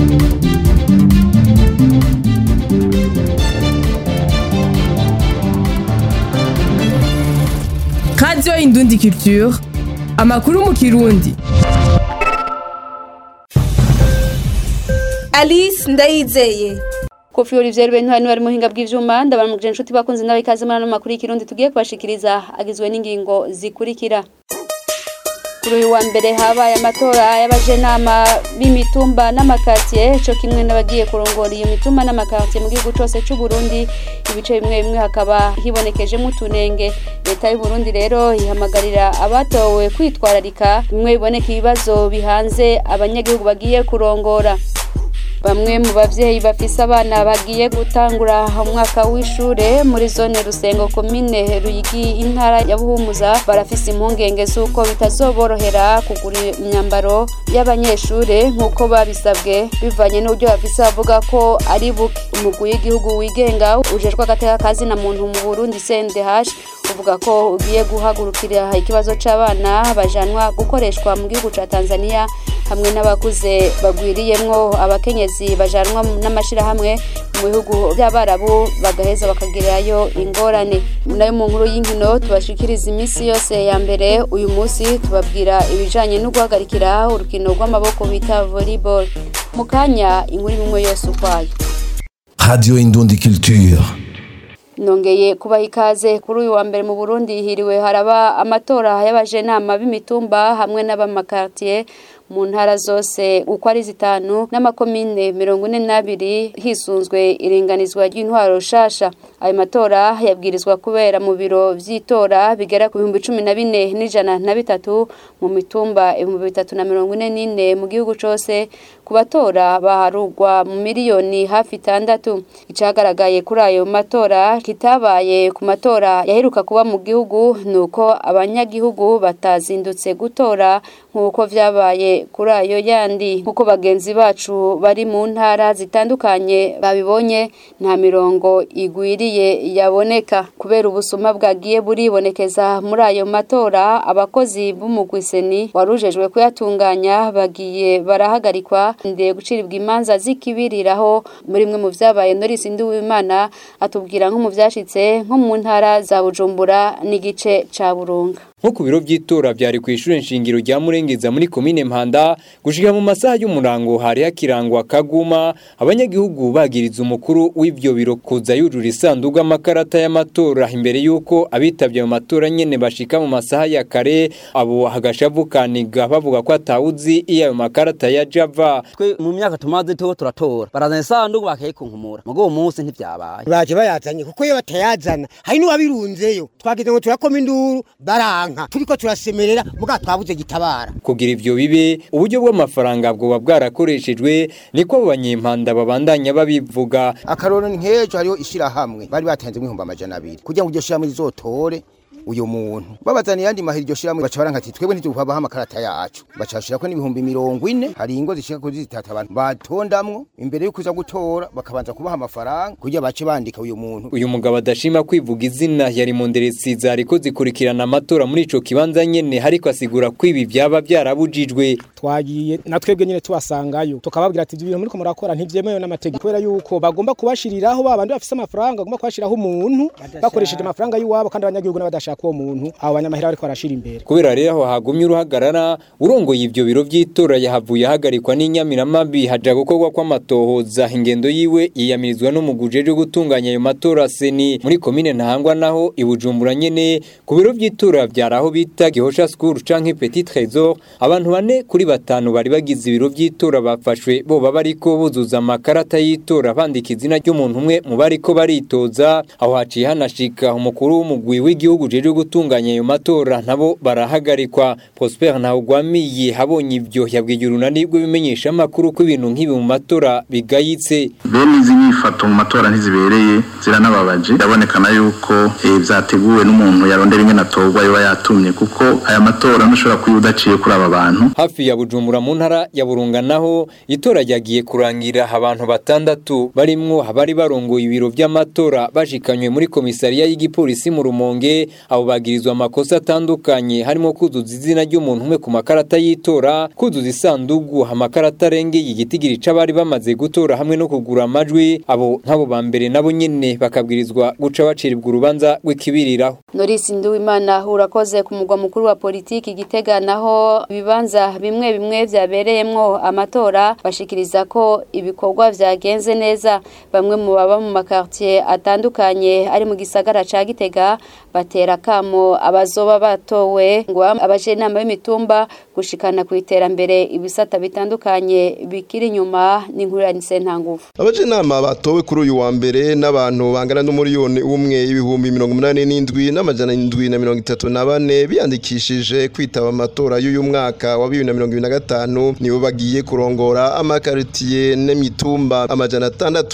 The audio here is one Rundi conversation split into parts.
Radio Indundi Culture, amakuru mu Kirundi. Alice Ndayizeye. Kofi Olivier Bentwari ari muhinga bw'ivyuma ndabaramuje inshuti bakunze nawe ikaze muri ano makuru y'ikirundi tugiye kubashikiriza agizwe n'ingingo zikurikira. Kuri uyu wa mbere habaye amatora y'abajenama b'imitumba n'amakatiye cyo kimwe n'abagiye kurongora iyo mitumba n'amakatiye mu gihugu cyose cy'u Burundi. Ibice bimwe bimwe hakaba hibonekeje mu tunenge. Leta y'u Burundi rero ihamagarira abatowe kwitwararika bimwe biboneka ibibazo bihanze abanyagihugu bagiye kurongora. Bamwe mu bavyeyi bafise abana bagiye gutangura umwaka w'ishure muri zone Rusengo komine Ruyigi intara ya Buhumuza barafise impungenge z'uko bitazoborohera kugura imyambaro y'abanyeshure nk'uko babisabwe bivanye n'uburyo bafise bavuga ko ari buke. Umugwi w'igihugu wigenga ujejwe agateka kazi na muntu mu Burundi CNDH uvuga ko ugiye guhagurukira ikibazo c'abana bajanwa gukoreshwa mu gihugu ca Tanzania hamwe n'abakuze bagwiriyemwo abakenyezi bajanwa n'amashira hamwe mu bihugu by'abarabu bagaheza bakagirayo ingorane. Nayo mu nkuru y'inkino tubashikiriza imisi yose ya mbere uyu munsi tubabwira ibijanye no guhagarikira urukino rw'amaboko bita volleyball. Mukanya inkuru imwe yose ukwayo. Radio Indundi Culture. Nongeye kubaha ikaze kuri uyu wa mbere mu Burundi hiriwe haraba amatora y'abajenama b'imitumba hamwe n'abamakartier mu ntara zose uko ari zitanu n'amakomine 42 hisunzwe iringanizwa ry'intwaro shasha. Ayo matora yabwirizwa kubera mu biro vy'itora bigera ku 14,103 mu mitumba 344 mu gihugu cose. Ku batora baharugwa mu miliyoni hafi 6. Icagaragaye kuri ayo matora kitabaye ku matora yaheruka kuba mu gihugu nuko abanyagihugu batazindutse gutora nkuko vyabaye kuri ayo yandi. Nkuko bagenzi bacu bari mu ntara zitandukanye babibonye nta mirongo igwiriye yaboneka kubera ubusuma bwagiye buribonekeza muri ayo matora. Abakozi b'umugwiseni warujejwe kuyatunganya bagiye barahagarikwa ndeye guciribwa imanza zikibiriraho. Muri mwe mu vyabaye Norris Nduwimana atubwira nko mu vyashitse nko mu ntara za Bujumbura n'igice ca Burunga. Nko ku biro by'itora byari ku ishure nshingiro rya Murengeza muri komine Mpanda gushika mu masaha y'umurango hari hakirangwa kaguma abanyagihugu bagiriza umukuru w'ivyo biro kuza yujura isanduga amakarata y'amatora imbere yuko abitavye mu matora nyene bashika mu masaha ya kare. Abo hagashavukaniga bavuga ko atawuzi iyo makarata ya Java. Twe mu myaka tumaze turatora barazana isanduga bakayikunkumura mugo uwo munsi ntivyabaye baje bayazanye kuko iyo batayazana hari n'uwabirunzeyo twagize ngo turakoma induru bara turiko turasemerera muga twabuze gitabara. Kugira ivyo bibe uburyo bw'amafaranga bwo bwarakoreshejwe niko abanyempanda babandanya babivuga. Akaroro nkejo hariho ishira hamwe bari batanze mu 200 kugira ngo iryo shira muri zotore uyu muntu babazaniye yandi mahiri iryo shira muri baca barankati twebwe ntitubaha amakarata yacu bacashira ko n'ibihumbi 40 hari ingo zishika kuri zitata abantu batondamwo imbere yo kuza gutora bakabanza kubaha amafaranga kugira bace bandika uyu muntu. Uyu mugabo adashima kwivuga izina yari mu nderesi zariko zikurikirana amatora muri ico kibanza nyene hariko asigura ko ibi byaba byarabujijwe. Twagiye na twebwe nyene tubasangayo tukababwira ati ibintu muri ko murakora ntivyemewe n'amategeko kubera yuko bagomba kubashiriraho babandi bafise amafaranga bagomba kubashiraho umuntu bakoresheje amafaranga y'uwabo kandi abanyagihugu n'abadashaka uwo muntu abo banyamahera ariko arashira imbere. Kubera rero aho hagumye uruhagarara urongoye ivyo biro vy'itora yahavuye hagarikwa n'inyamiramabi haja gukorwa kw'amatohoza. Ingendo yiwe yiyamirizwa no mugujeje gutunganya ayo matora seni muri komine Ntahangwa naho ibujumbura nyene ku biro vy'itora byaraho bita Gihosha School canke Petit Trésor. Abantu 4 kuri 5 bari bagize ibiro vy'itora bafashwe boba bariko buzuza amakarata y'itora bandika izina ry'umuntu umwe mu bariko baritoza. Aho haciye hanashika umukuru w'umugwi w'igihugu jeje gutunganya ayo matora nabo barahagarikwa. Prosper Ntawugwamiye habonye ivyo yabwiye urunani rw'ibimenyesha makuru ko ibintu nk'ibi mu matora bigayitse. Bene izi nyifato mu matora ntizibereye ziranababaje ndabonekana yuko vyateguwe n'umuntu yarondera ingene atorwa yoba yatumye kuko aya matora ntushobora kuyudaciye kuri aba bantu. Hafi ya Bujumbura mu ntara ya Burunga naho itora ryagiye kurangira abantu 6 barimwo abari barongoye ibiro vy'amatora bashikanywe muri komisariya y'igipolisi mu Rumonge. abo bagirizwa amakosa atandukanye harimo kuzuza izina ry'umuntu umwe ku makarata y'itora, kuzuza isandugu amakarata arengeye igitigiri c'abari bamaze gutora hamwe no kugura amajwi. Abo nk'abo ba mbere nabo nyene bakabwirizwa guca baciribwa urubanza rw'ikibiriraho. Norisi Nduwimana urakoze ku mugwa mukuru wa politiki Gitega, naho ibibanza bimwe bimwe vyabereyemwo amatora bashikiriza ko ibikorwa vyagenze neza. Bamwe mu baba mu makartier atandukanye ari mu gisagara ca Gitega batera kamo abazoba batowe ngo abaje inama y'imitumba gushikana ku iterambere ibisata bitandukanye bikiri nyuma n'inkuranise nta nguvu. Abaje inama batowe kuri uyu wa mbere n'abantu bangana n'umuriyoni umwe ibihumbi 87 n'amajana 734 biyandikishije kwitaba amatora y'uyu mwaka wa 2025 nibo bagiye kurongora amakartier n'imitumba amajana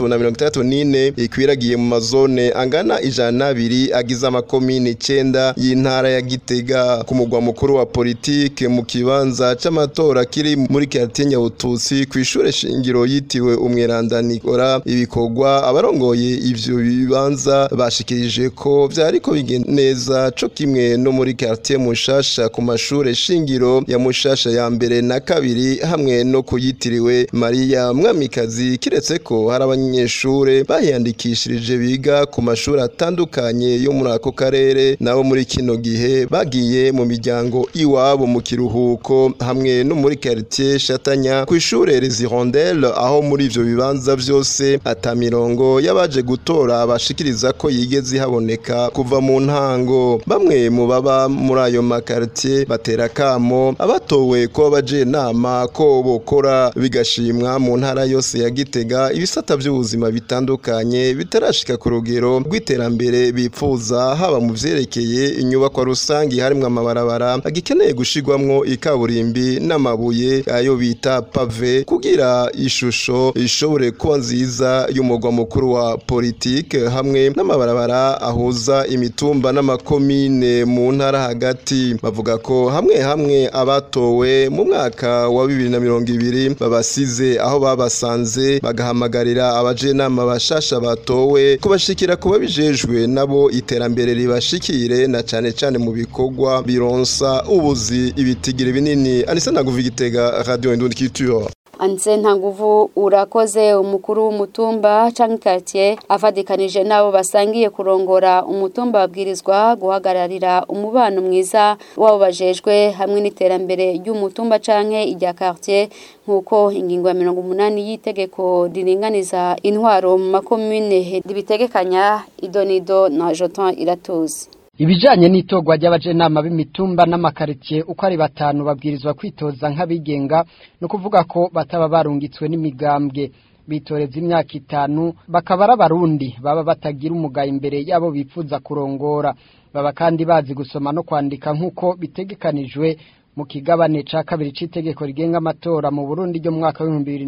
634 ikwiragiye mu mazone angana 102 agize amakomine 9 y'intara ya Gitega. Ku mugwa mukuru wa politike mu kibanza c'amatora kiri muri quartier Nyabututsi kw'ishure shingiro yitiwe Umweranda Nikora, ibikorwa abarongoye ivyo bibanza bashikirije ko vyariko bigenda neza co kimwe no muri quartier Mushasha ku mashure shingiro ya Mushasha ya mbere na kabiri hamwe no kuyitiriwe Maria Mwamikazi, kiretse ko hari abanyeshure bayandikishirije biga ku mashuri atandukanye yo muri ako karere nabo muri kino gihe bagiye mu miryango iwabo mu kiruhuko hamwe no muri quartier Shatanya ku ishure Les Hirondelles, aho muri ivyo bibanza vyose atamirongo yabaje gutora bashikiriza ko yigeze haboneka kuva mu ntango. Bamwe mu baba muri ayo makartier batera kamo abatowe ko baje nama ko bokora bigashimwa mu ntara yose ya Gitega ibisata by'ubuzima bitandukanye bitarashika ku rugero rw'iterambere bipfuza, haba mu vyerekeye inyubako rusangi harimwe amabarabara agikeneye gushigwamwo ikaburimbi n'amabuye ayo bita pave kugira ishusho ishobore kuba nziza y'umugwa mukuru wa politike, hamwe n'amabarabara ahuza imitumba n'amakomine mu ntara hagati. Bavuga ko hamwe abatowe mu mwaka wa 2020 babasize aho babasanze, bagahamagarira abaje nama bashasha batowe kubashikira kuba bijejwe nabo iterambere ribashikire na cane mu bikorwa bironsa ubuzi ibitigire binini. Anise Ntaguvu, Gitega, Radio Indundi Culture. Anse Ntanguvu urakoze. Umukuru w'umutumba canke quartier afadikanije nabo basangiye kurongora umutumba babwirizwa guhagararira umubano mwiza wabo bajejwe hamwe n'iterambere ry'umutumba canke irya quartier, nkuko ingingo ya 80 y'itegeko riringaniza intwaro mu makomune ribitegekanya. Idonido na Jotan Iratuzi. Ibijanye n'itogwa ry'abajenama b'imitumba n'amakaritiye uko ari 5 babwirizwa kwitoza nk'abigenga, no kuvuga ko bataba barungitswe n'imigambwe, bitoreza imyaka 5 bakabara abarundi baba batagira umugaye imbere yabo bipfuza kurongora, baba kandi bazi gusoma no kwandika nkuko bitegekanijwe mu kigabane ca kabiri c'itegeko rigenga amatora mu Burundi ryo mu mwaka wa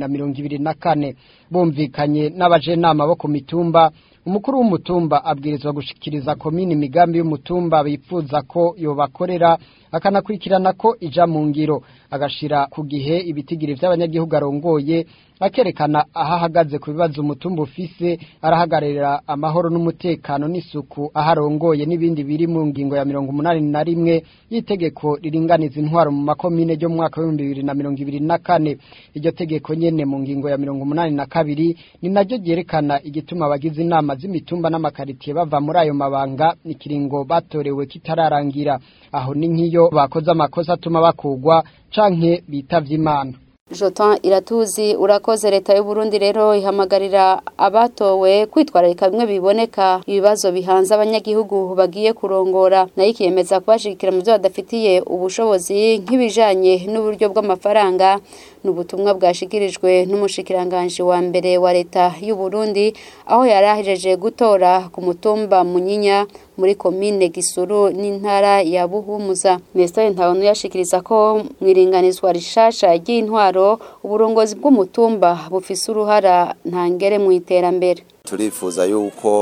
2024. Bumvikanye n'abajenama bo ku mitumba, umukuru w'umutumba abwirizwa gushikiriza komini imigambi y'umutumba bipfuza ko yobakorera, akanakurikirana ko ija mu ngiro, agashira ku gihe ibitigiri vy'abanyagihugu arongoye, akerekana ahahagaze ku bibazo umutumba ufise, arahagararira amahoro n'umutekano n'isuku aharongoye n'ibindi biri mu ngingo ya 81 y'itegeko riringaniza intwaro mu makomine ryo mu mwaka wa 2024. Iryo tegeko nyene mu ngingo ya 82 ni naryo ryerekana igituma abagize inama z'imitumba n'amakaritiye bava muri ayo mabanga n'ikiringo batorewe kitararangira, aho ni nkiyo bakoze amakosa atuma bakugwa canke bitavye Imana. Jotan Iratuzi urakoze. Leta y'u Burundi rero ihamagarira abatowe kwitwararika bimwe biboneka ibibazo bihanze abanyagihugu bagiye kurongora, nayo ikiyemeza kubashikira mu byo badafitiye ubushobozi nk'ibijanye n'uburyo bw'amafaranga. N'ubutumwa bwashikirijwe n'umushikiranganje wa mbere wa leta y'u Burundi aho yarahejeje gutora ku mutumba Munyinya muri komine Gisuru n'intara ya Buhumuza. Nestor Ntawonu yashikiriza ko mwiringanizwa rishasha ry'intwaro uburongozi bw'umutumba bufise uruhara ntangere mu iterambere. Turifuza yuko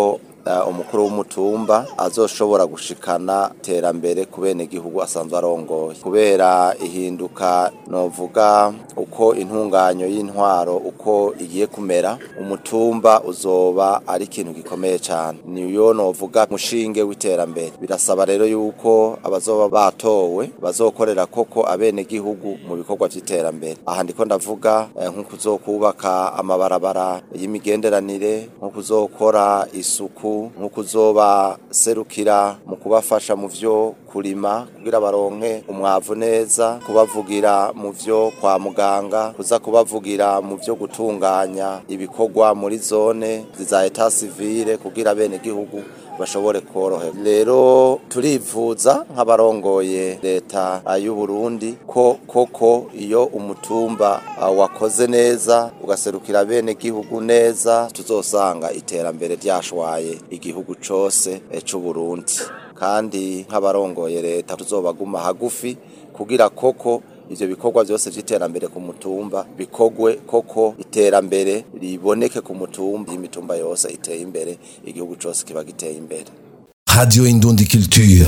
umukuru w'umutumba azoshobora gushikana terambere kubene gihugu asanzwe arongoye kubera ihinduka novuga uko intunganyo y'intwaro uko igiye kumera umutumba uzoba ari ikintu gikomeye cyane niyo novuga mushinge w'iterambere birasaba rero yuko abazoba batowe bazokorera koko abene gihugu mu bikorwa by'iterambere aha ndiko ndavuga nko kuzokubaka amabarabara y'imigenderanire nko kuzokora isuku nko kuzoba serukira mu kubafasha mu vyo kurima kugira baronke umwavu neza kubavugira mu vyo kwa muganga kuza kubavugira mu vyo gutunganya ibikorwa muri zone za etat civile kugira bene gihugu bashobore korohera rero turivuza nk'abarongoye leta y'u Burundi ko koko iyo umutumba wakoze neza ugaserukira bene gihugu neza tuzosanga iterambere ryashwaye igihugu cose c'u Burundi kandi nk'abarongoye leta tuzobaguma hagufi kugira koko ivyo bikorwa byose vy'iterambere ku mutumba bikogwe koko iterambere riboneke ku mutumba imitumba yose iteye imbere igihugu cose kiba giteye imbere. Radio Indundi Culture.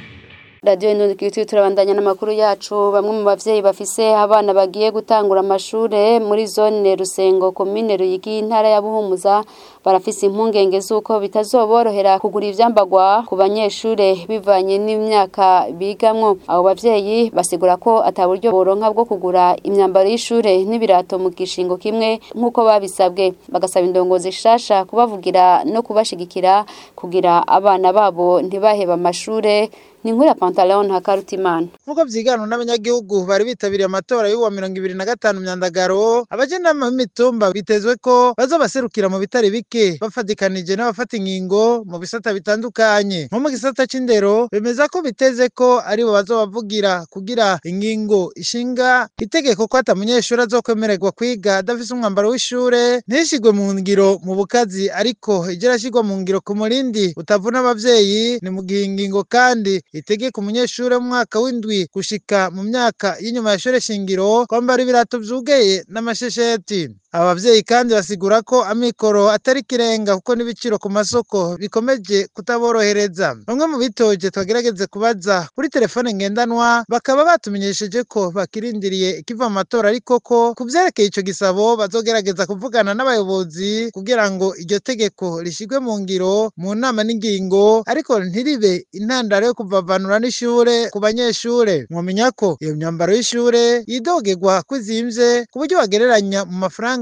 Radio Indundi Culture turabandanya n'amakuru yacu bamwe mu bavyeyi bafise abana bagiye gutangura amashure muri zone Rusengo commune Ruyigi intara ya Buhumuza barafise impungenge zuko bitazoborohera kugura ivyambagwa ku banyeshure bivanye n'imyaka bigamwo abo bavyeyi basigura ko ataburyo boronka bwo kugura imyambaro y'ishure n'ibirato mu gishingo kimwe nkuko babisabwe bagasaba indongozi shasha kubavugira no kubashigikira kugira abana babo ntibaheba amashure ni nkura Pantalon Hakarutimana nkuko vyigano n'abanyagihugu bari bitabiriye amatora y'uwa 2025 myandagaro abajenama b'imitumba bitezwe ko bazobaserukira mu bitari bike bafadikanije n'abafata ingingo mu bisata bitandukanye nko mu gisata c'indero bemeza ko biteze ko ari bo bazobavugira kugira ingingo ishinga itegeko ko atamunyeshuri azokwemererwa kwiga adafise umwambaro w'ishure ntishigwe mu ngiro mu bukazi ariko igerashigwa mu ngiro ku murindi utavuna abavyeyi ni mu gihingingo kandi itegeko umunyeshure mu mwaka w'indwi gushika mu myaka y'inyuma ya shure shingiro kwambara ibirato vyugeye n'amashesheti abavyeyi kandi basigura ko amikoro atari kirenga kuko n'ibiciro ku masoko bikomeje kutaborohereza bamwe mu bitoje twagerageze kubaza kuri telefone ngendanwa bakaba batumenyesheje ko bakirindiriye ikiva mu matora ariko ko kuvyerekeye ico gisabo bazogerageza kuvugana n'abayobozi kugira ngo iryo tegeko rishigwe mu ngiro mu nama n'ingingo ariko ntiribe intandaro yo kuvavanura n'ishure ku banyeshure mwomenya ko iyo myambaro y'ishure yidogerwa kwizimvye ku buryo bagereranya mu mafaranga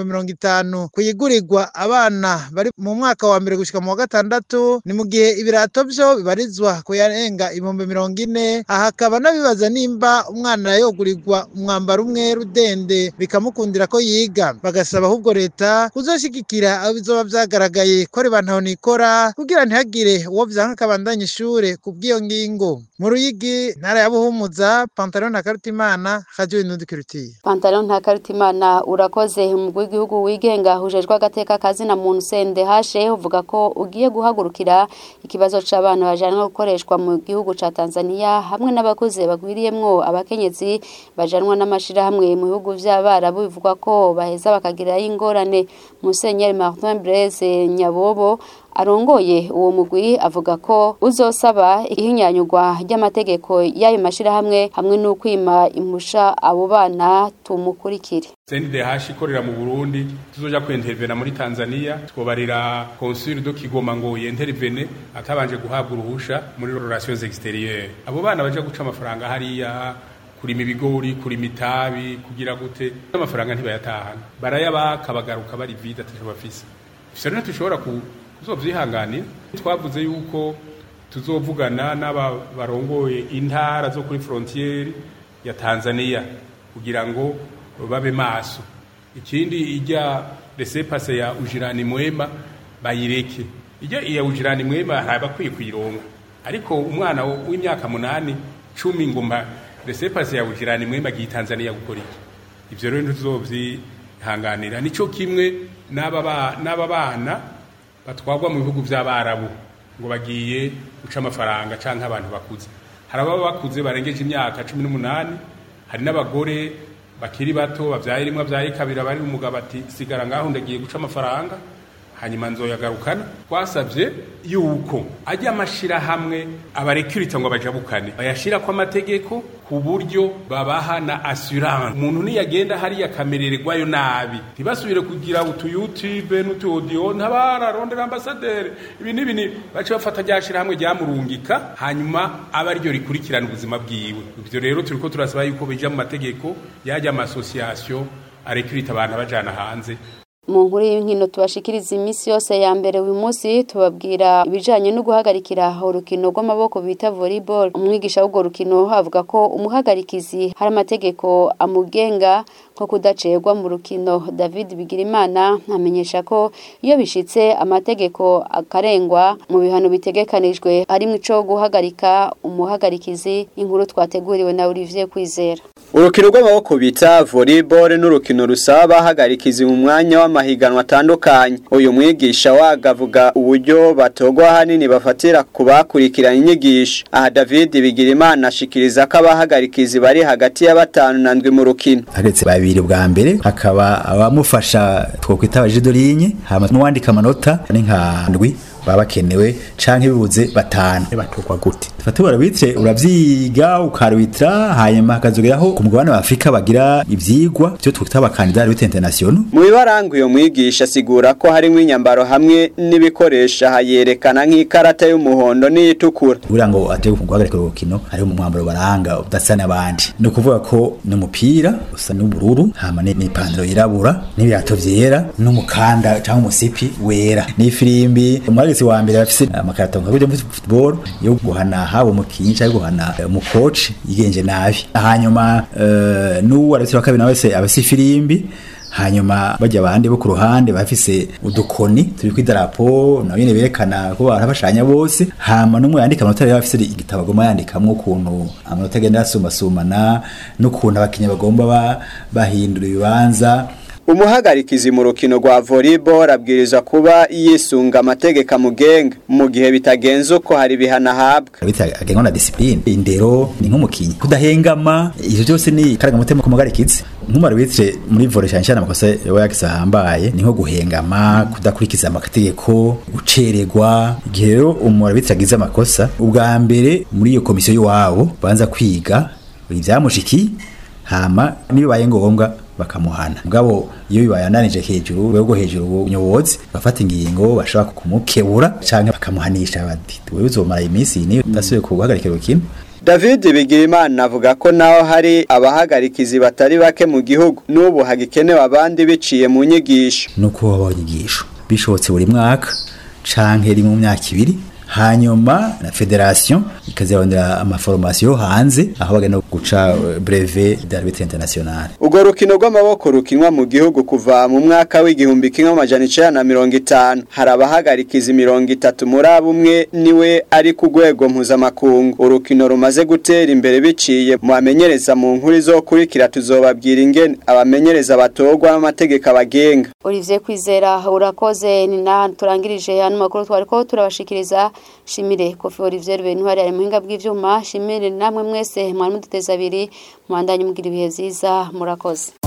50 kuyigurirwa abana bari mu mwaka wa mbere gushika mu wa gatandatu ni mu gihe ibirato byo bibarizwa ko yarenga 40 aha akaba nabibaza nimba umwana yogurirwa umwambaro umwe rudende bikamukundira ko yiga bagasaba ahubwo leta kuzoshigikira abo bizoba vyagaragaye ko ari bantaho nikora kugira ntihagire uwo vyanka kabandanya ishure kubwiyo ngingo mu Ruyigi ntara ya Buhumuza Pantalon Hakarutimana Radio Indundi Culture Pantalon Hakarutimana urakoze umugwi w'igihugu wigenga hujejwe agateka kazi na muntu sende hashe uvuga ko ugiye guhagurukira ikibazo c'abana bajanwa gukoreshwa mu gihugu ca Tanzania hamwe n'abakoze bagwiriyemwo abakenyezi bajanwa n'amashira hamwe mu bihugu vy'abarabu bivuga ko baheza bakagira ingorane Musenyeri Martin Blaise Nyabobo arongoye uwo mugwi avuga ko uzosaba ihinyanyugwa ry'amategeko y'ayo mashira hamwe n'ukwima impusha abo bana tumukurikire CNDH ikorera mu Burundi tuzoja kwentervena muri Tanzania twobarira consul do Kigoma ngo yentervene atabanje guhabwa uruhusha muri relations extérieures abo bana baje guca amafaranga hariya kurima ibigori kurima itabi kugira gute amafaranga ntibayatahana barayabaka bagaruka bari vide atashabafise fisarina tushobora kuzovyihanganira twavuze yuko tuzovugana n'abarongoye intara zo kuri frontiere ya Tanzania kugira ngo babe maso ikindi ijya laissez-passer ya ujirani mwema bayireke ijya iya ujirani mwema haba kwironga ariko umwana w'imyaka 8 10 ngomba laissez-passer ya ujirani mwema gi Tanzania gukora iki ivyo rero tuzovyihanganira nico kimwe n'aba bana batwagwa mu bihugu by'abarabu ngo bagiye guca amafaranga canke abantu bakuze haraba bakuze barengeje imyaka 18 hari n'abagore bakiri bato bavyaye rimwe bavyaye kabira bari umugabo ati sigara ngaho ndagiye guca amafaranga hanyuma nzoyagarukana twasabye yuko ajya amashira hamwe abarekurita ngo bajabukane bayashira kwa amategeko ku buryo babaha na assurance umuntu niyagenda hari yakamerererwayo nabi ntibasubire kugira utu YouTube n'utu audio ntabararondera ambassadeur ibi nibi bace bafata ryashira hamwe ryamurungika hanyuma aba ryo rikurikirana ubuzima bwiwe ivyo rero turiko turasaba yuko bija mu mategeko yajya ama association arekurita abantu bajana hanze. Mu nkuru y'inkino tubashikiriza imisi yose ya mbere uyu munsi tubabwira ibijanye no guhagarikira urukino rw'amaboko bita volleyball. Umwigisha w'urwo rukino avuga ko umuhagarikizi hari amategeko amugenga ko kudacerwa mu rukino. David Bigirimana amenyesha ko iyo bishitse amategeko akarengwa mu bihano bitegekanijwe harimo ico guhagarika umuhagarikizi. Inkuru twateguriwe na Olivier Kwizera. Urukino rw'amaboko bita volleyball n'urukino rusaba abahagarikizi mu mwanya w'amahiganwa atandukanye. Uyu mwigisha wagavuga uburyo batogwa hanini bafatira kubakurikirana inyigisho. Aha David Bigirimana ashikiriza ko abahagarikizi bari hagati ya 5 na 7 mu rukino. Hagetse babiri bwa mbere hakaba abamufasha twokwita abajidolinye hama n'uwandika amanota ni nka ndwi baba kenewe canke bibuze batanu batokwa gute fatubara bitre uravyiga ukarwitra hanyuma hakazogeraho ku mugabane wa Afrika bagira ivyigwa byo twita abakandidati bita international. Mu bibarango yo mwigisha asigura ko harimo inyambaro hamwe n'ibikoresha hayerekana nk'ikarata y'umuhondo n'iyitukura kugira ngo aje guhagarika urukino hari mu mwambaro baranga udasana abandi no kuvuga ko n'umupira usa n'ubururu hama n'ipantaro yirabura n'ibirato vyera n'umukanda cyangwa umusipi wera n'ifirimbi wa mbere bafise amakarata nka byo muri football yo guhana habo mukinyi cyangwa guhana mu coach yigenje nabi hanyuma n'uwo aretse bakabina wese abasifirimbi hanyuma bajya abandi bo ku ruhande bafise udukoni turi ku idarapo nawe nyene berekana ko barabashanya bose hama n'umwe yandika amanota yari afise igitabo agomba yandikamwo ukuntu amanota agenda asumbasumana n'ukuntu abakinnyi bagomba bahindura ibibanza. Umuhagarikizi mu rukino rwa volleyball abwiriza kuba yisunga amategeko amugenga mu gihe bitagenze uko hari bihana habwa bitagengwa na discipline indero ni nk'umukinyi kudahengama ivyo byose ni karaga mutema ku mugarikizi nk'umarabitre muri volley cyane amakosa yakisa hambaye ni nko guhengama kudakurikiza amategeko gucererwa igihe rero umurabitre agize amakosa ubwa mbere muri iyo komisiyo y'uwabo banza kwiga ibyamushiki hama nibibaye ngombwa bakamuhana mugabo iyo bibayananije hejuru bego hejuru ubunyobozi bafata ingingo bashaka kumukebura canke bakamuhanisha bati wewe uzomara iminsi ni udasubiye kuguhagarikira urukino. David Bigirimana avuga ko naho hari abahagarikizi batari bake mu gihugu n'ubu hagikenewe abandi biciye mu nyigisho nuko babonyigisho bishobotse buri mwaka canke rimwe mu myaka 2 hanyuma na federation ikazirondera amaformation hanze aho bagenda guca brevet d'arbitre international. Ugo rukino rw'amaboko rukinwa mu gihugu kuva mu mwaka w'igihumbi kimwe amajana 1950 hari abahagarikiza 30 muri abumwe niwe ari ku rwego mpuzamakungu. Urukino rumaze gutera imbere biciye mu bamenyereza mu nkuru izokurikira tuzobabwira ingene abamenyereza batogwa n'amategeko abagenga. Olivier Kwizera urakoze ni na turangirije hano makuru twariko turabashikiriza. Shimire Kofi Olivier Bentwari ari muhinga bw'ivyuma shimire namwe mwese mwari muduteza abiri mwandanye mugira ibihe vyiza murakoze.